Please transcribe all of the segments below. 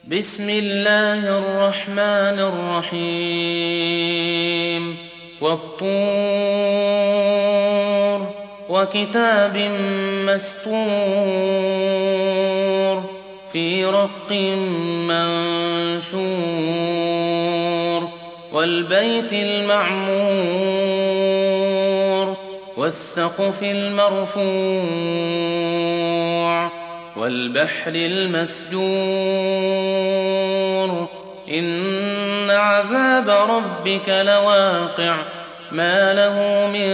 بسم الله الرحمن الرحيم والطور وكتاب مسطور في رق منشور والبيت المعمور والسقف المرفوع والبحر المسجور إن عذاب ربك لواقع ما له من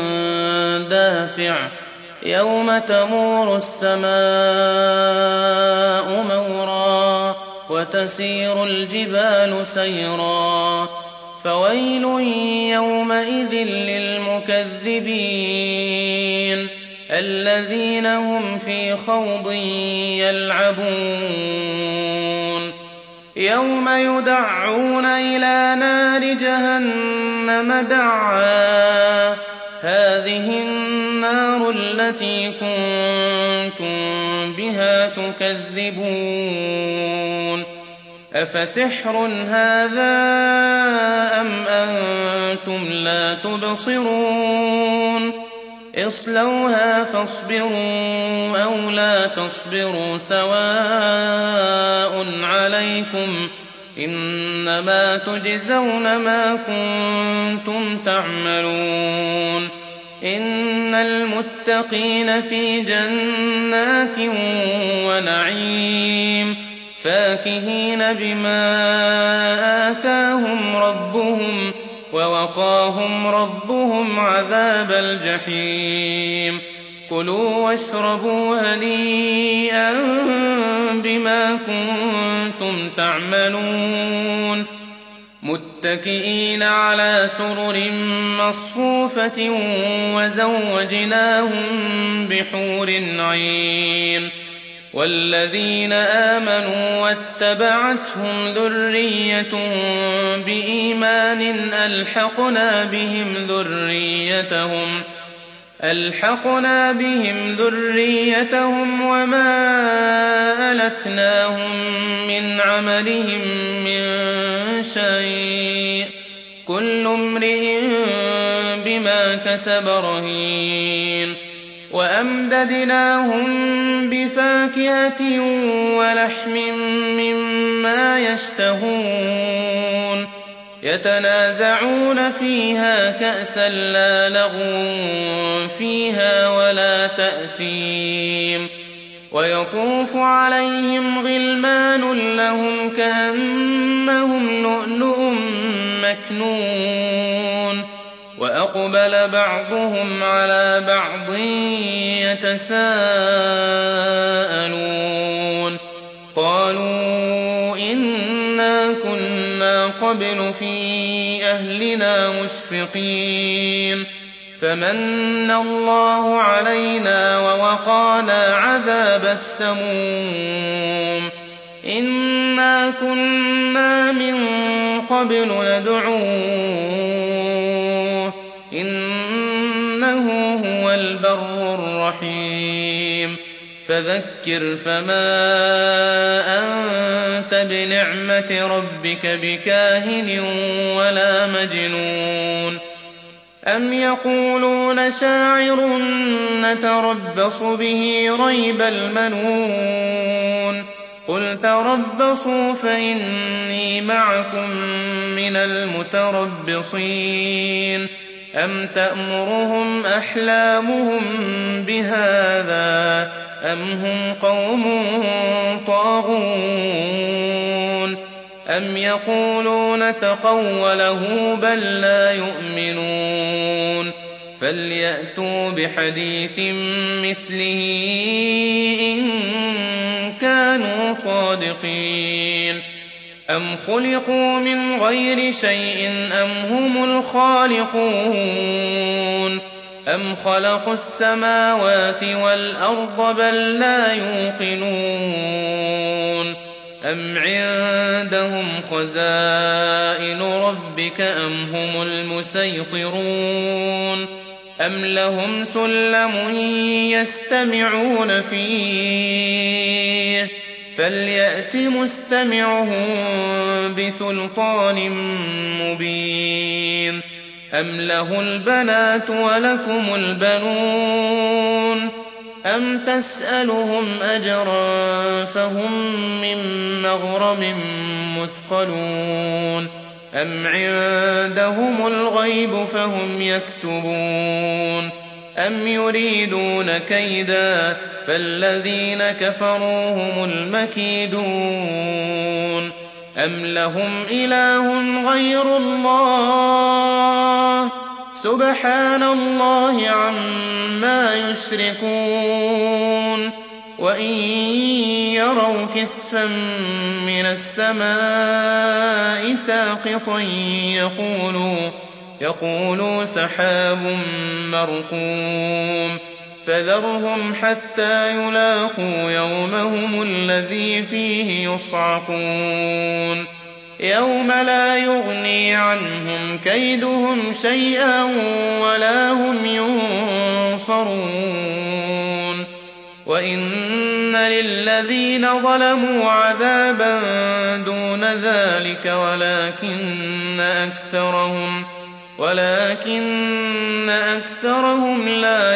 دافع يوم تمور السماء مورا وتسير الجبال سيرا فويل يومئذ للمكذبين الذين هم في خوض يلعبون يوم يدعون إلى نار جهنم دعا هذه النار التي كنتم بها تكذبون أفسحر هذا أم أنتم لا تبصرون اصلوها فاصبروا أو لا تصبروا سواء عليكم إنما تجزون ما كنتم تعملون إن المتقين في جنات ونعيم فاكهين بما آتاهم ربهم ووقاهم ربهم عذاب الجحيم كلوا واشربوا هنيئا بما كنتم تعملون متكئين على سرر مصفوفة وزوجناهم بحور عين والذين آمنوا واتبعتهم ذريتهم بإيمان ألحقنا بهم ذريتهم وما ألتناهم من عملهم من شيء كل امرئ بما كسب رهين وأمددناهم بفاكهة ولحم مما يشتهون يتنازعون فيها كأسا لا لغو فيها ولا تأثيم ويطوف عليهم غلمان لهم كأنهم لؤلؤ مكنون وأقبل بعضهم على بعض يتساءلون قالوا إنا كنا قبل في أهلنا مشفقين فمن الله علينا ووقانا عذاب السموم إنا كنا من قبل ندعوه إنه هو البر الرحيم فذكر فما أنت بنعمة ربك بكاهن ولا مجنون أم يقولون شاعر نتربص به ريب المنون قل تربصوا فإني معكم من المتربصين أم تأمرهم أحلامهم بهذا أم هم قوم طاغون أم يقولون تقوله بل لا يؤمنون فليأتوا بحديث مثله إن كانوا صادقين أم خلقوا من غير شيء أم هم الخالقون أم خلقوا السماوات والأرض بل لا يوقنون أم عندهم خزائن ربك أم هم المسيطرون أم لهم سلم يستمعون فيه فليأت مستمعهم بسلطان مبين أم له البنات ولكم البنون أم تسألهم أجرا فهم من مغرم مثقلون أم عندهم الغيب فهم يكتبون أم يريدون كيدا فالذين كفروا هم المكيدون أم لهم إله غير الله سبحان الله عما يشركون وإن يروا كسفا من السماء ساقطا يقولوا سحاب مركوم فذرهم حتى يلاقوا يومهم الذي فيه يصعقون يوم لا يغني عنهم كيدهم شيئا ولا هم ينصرون وإن للذين ظلموا عذابا دون ذلك ولكن أكثرهم لا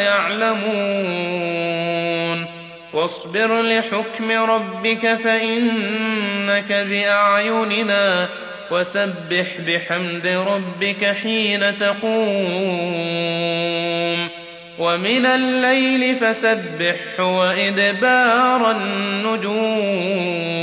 يعلمون واصبر لحكم ربك فإنك بأعيننا وسبح بحمد ربك حين تقوم ومن الليل فسبحه وإدبار النجوم